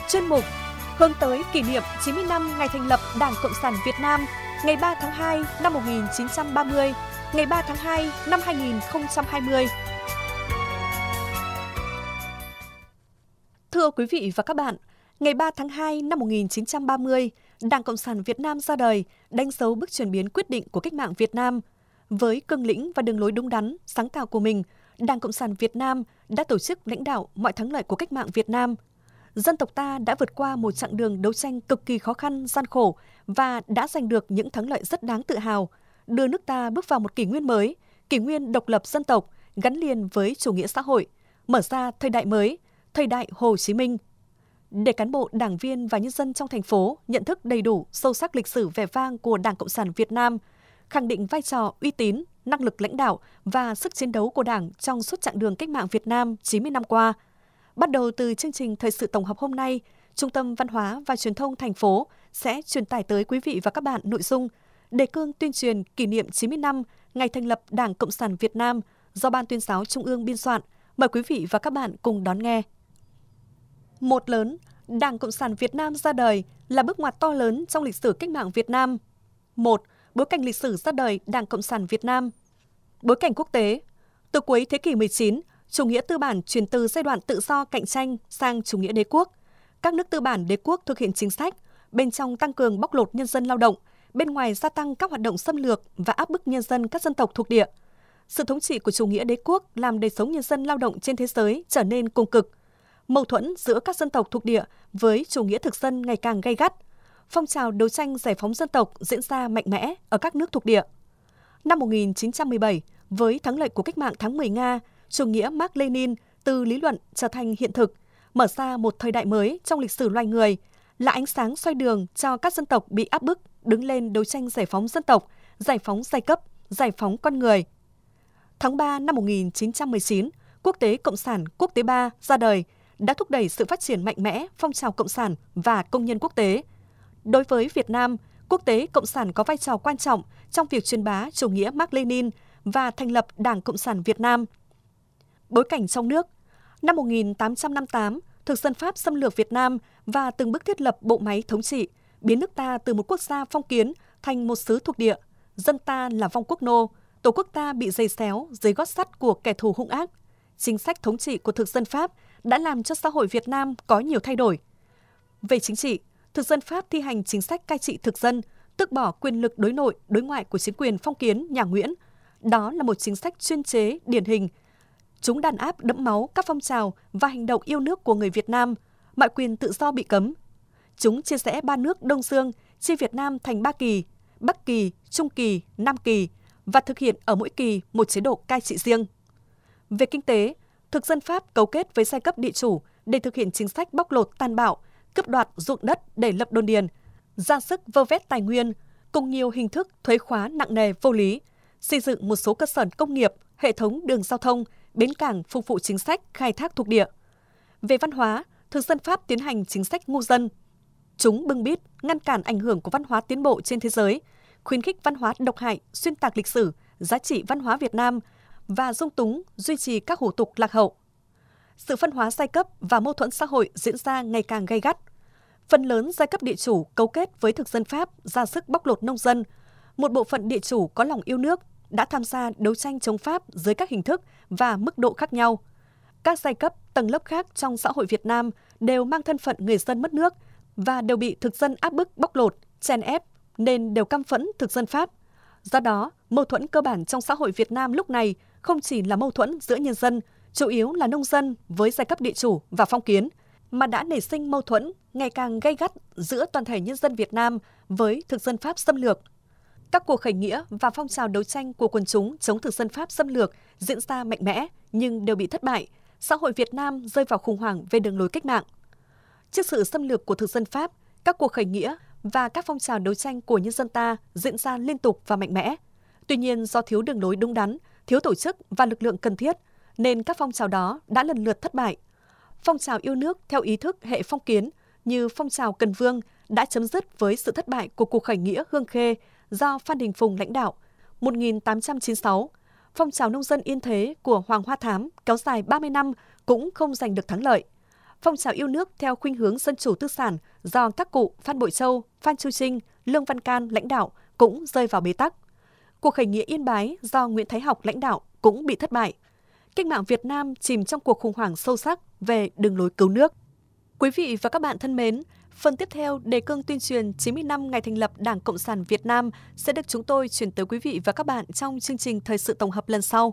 Chuyên mục hướng tới kỷ niệm 90 năm ngày thành lập Đảng Cộng sản Việt Nam, ngày 3 tháng 2 năm 1930, ngày 3 tháng 2 năm 2020. Thưa quý vị và các bạn, ngày 3 tháng 2 năm 1930, Đảng Cộng sản Việt Nam ra đời, đánh dấu bước chuyển biến quyết định của cách mạng Việt Nam. Với cương lĩnh và đường lối đúng đắn, sáng tạo của mình, Đảng Cộng sản Việt Nam đã tổ chức lãnh đạo mọi thắng lợi của cách mạng Việt Nam. Dân tộc ta đã vượt qua một chặng đường đấu tranh cực kỳ khó khăn, gian khổ và đã giành được những thắng lợi rất đáng tự hào, đưa nước ta bước vào một kỷ nguyên mới, kỷ nguyên độc lập dân tộc gắn liền với chủ nghĩa xã hội, mở ra thời đại mới, thời đại Hồ Chí Minh. Để cán bộ, đảng viên và nhân dân trong thành phố nhận thức đầy đủ, sâu sắc lịch sử vẻ vang của Đảng Cộng sản Việt Nam, khẳng định vai trò, uy tín, năng lực lãnh đạo và sức chiến đấu của Đảng trong suốt chặng đường cách mạng Việt Nam 90 năm qua. Bắt đầu từ chương trình thời sự tổng hợp hôm nay, Trung tâm Văn hóa và Truyền thông thành phố sẽ truyền tải tới quý vị và các bạn nội dung đề cương tuyên truyền kỷ niệm 90 năm ngày thành lập Đảng Cộng sản Việt Nam do Ban Tuyên giáo Trung ương biên soạn. Mời quý vị và các bạn cùng đón nghe. Một lớn, Đảng Cộng sản Việt Nam ra đời là bước ngoặt to lớn trong lịch sử cách mạng Việt Nam. 1. Bối cảnh lịch sử ra đời Đảng Cộng sản Việt Nam. Bối cảnh quốc tế. Từ cuối thế kỷ 19, chủ nghĩa tư bản chuyển từ giai đoạn tự do cạnh tranh sang chủ nghĩa đế quốc. Các nước tư bản đế quốc thực hiện chính sách, bên trong tăng cường bóc lột nhân dân lao động, bên ngoài gia tăng các hoạt động xâm lược và áp bức nhân dân các dân tộc thuộc địa. Sự thống trị của chủ nghĩa đế quốc làm đời sống nhân dân lao động trên thế giới trở nên cùng cực. Mâu thuẫn giữa các dân tộc thuộc địa với chủ nghĩa thực dân ngày càng gay gắt. Phong trào đấu tranh giải phóng dân tộc diễn ra mạnh mẽ ở các nước thuộc địa. Năm 1917, với thắng lợi của cách mạng tháng 10 Nga, chủ nghĩa Mác Lênin từ lý luận trở thành hiện thực, mở ra một thời đại mới trong lịch sử loài người, là ánh sáng soi đường cho các dân tộc bị áp bức đứng lên đấu tranh giải phóng dân tộc, giải phóng giai cấp, giải phóng con người. Tháng 3 năm 1919, Quốc tế Cộng sản Quốc tế 3 ra đời, đã thúc đẩy sự phát triển mạnh mẽ phong trào cộng sản và công nhân quốc tế. Đối với Việt Nam, Quốc tế Cộng sản có vai trò quan trọng trong việc truyền bá chủ nghĩa Mác Lênin và thành lập Đảng Cộng sản Việt Nam. Bối cảnh trong nước. Năm 1858, thực dân Pháp xâm lược Việt Nam và từng bước thiết lập bộ máy thống trị, biến nước ta từ một quốc gia phong kiến thành một xứ thuộc địa. Dân ta là vong quốc nô, tổ quốc ta bị giày xéo dưới gót sắt của kẻ thù hung ác. Chính sách thống trị của thực dân Pháp đã làm cho xã hội Việt Nam có nhiều thay đổi. Về chính trị, thực dân Pháp thi hành chính sách cai trị thực dân, tước bỏ quyền lực đối nội, đối ngoại của chính quyền phong kiến nhà Nguyễn. Đó là một chính sách chuyên chế, điển hình. Chúng đàn áp đẫm máu các phong trào và hành động yêu nước của người Việt Nam, mọi quyền tự do bị cấm. Chúng chia rẽ ba nước Đông Dương, chia Việt Nam thành ba kỳ, Bắc kỳ, Trung kỳ, Nam kỳ, và thực hiện ở mỗi kỳ một chế độ cai trị riêng. Về kinh tế, thực dân Pháp cấu kết với giai cấp địa chủ để thực hiện chính sách bóc lột tàn bạo, cướp đoạt ruộng đất để lập đồn điền, ra sức vơ vét tài nguyên, cùng nhiều hình thức thuế khóa nặng nề vô lý, xây dựng một số cơ sở công nghiệp, hệ thống đường giao thông, bến cảng phục vụ chính sách khai thác thuộc địa. Về văn hóa, thực dân Pháp tiến hành chính sách ngu dân. Chúng bưng bít, ngăn cản ảnh hưởng của văn hóa tiến bộ trên thế giới, khuyến khích văn hóa độc hại, xuyên tạc lịch sử, giá trị văn hóa Việt Nam và dung túng, duy trì các hủ tục lạc hậu. Sự phân hóa giai cấp và mâu thuẫn xã hội diễn ra ngày càng gay gắt. Phần lớn giai cấp địa chủ cấu kết với thực dân Pháp ra sức bóc lột nông dân. Một bộ phận địa chủ có lòng yêu nước đã tham gia đấu tranh chống Pháp dưới các hình thức và mức độ khác nhau. Các giai cấp, tầng lớp khác trong xã hội Việt Nam đều mang thân phận người dân mất nước và đều bị thực dân áp bức bóc lột, chèn ép nên đều căm phẫn thực dân Pháp. Do đó, mâu thuẫn cơ bản trong xã hội Việt Nam lúc này không chỉ là mâu thuẫn giữa nhân dân, chủ yếu là nông dân với giai cấp địa chủ và phong kiến, mà đã nảy sinh mâu thuẫn ngày càng gay gắt giữa toàn thể nhân dân Việt Nam với thực dân Pháp xâm lược. Các cuộc khởi nghĩa và phong trào đấu tranh của quần chúng chống thực dân Pháp xâm lược diễn ra mạnh mẽ nhưng đều bị thất bại. Xã hội Việt Nam rơi vào khủng hoảng về đường lối cách mạng. Trước sự xâm lược của thực dân Pháp, các cuộc khởi nghĩa và các phong trào đấu tranh của nhân dân ta diễn ra liên tục và mạnh mẽ. Tuy nhiên, do thiếu đường lối đúng đắn, thiếu tổ chức và lực lượng cần thiết, nên các phong trào đó đã lần lượt thất bại. Phong trào yêu nước theo ý thức hệ phong kiến như phong trào Cần Vương đã chấm dứt với sự thất bại của cuộc khởi nghĩa Hương Khê do Phan Đình Phùng lãnh đạo 1896. Phong trào nông dân Yên Thế của Hoàng Hoa Thám kéo dài 30 năm cũng không giành được thắng lợi. phong trào yêu nước theo khuynh hướng dân chủ tư sản do các cụ Phan Bội Châu, Phan Chu Trinh, Lương Văn Can lãnh đạo cũng rơi vào bế tắc. Cuộc khởi nghĩa Yên Bái do Nguyễn Thái Học lãnh đạo cũng bị thất bại. Cách mạng Việt Nam chìm trong cuộc khủng hoảng sâu sắc về đường lối cứu nước. Quý vị và các bạn thân mến, phần tiếp theo đề cương tuyên truyền 90 năm ngày thành lập Đảng Cộng sản Việt Nam sẽ được chúng tôi chuyển tới quý vị và các bạn trong chương trình thời sự tổng hợp lần sau.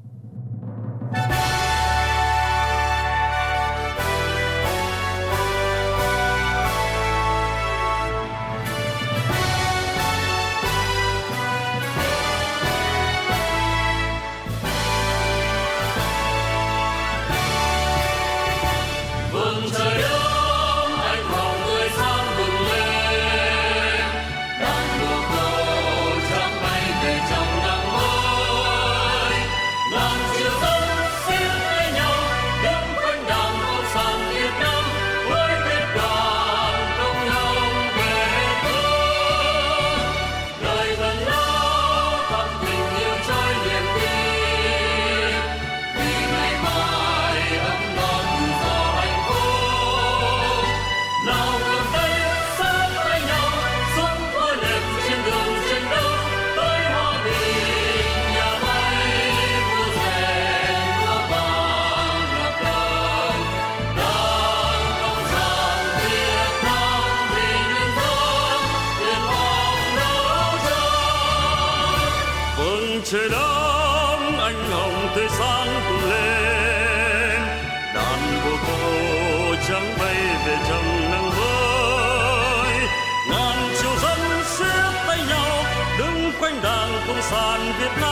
Trời đông anh hồng tươi sáng tung lên, đàn vô câu trắng bay về trong nắng mới. Ngàn triệu dân siết tay nhau đứng quanh Đảng Cộng sản Việt Nam.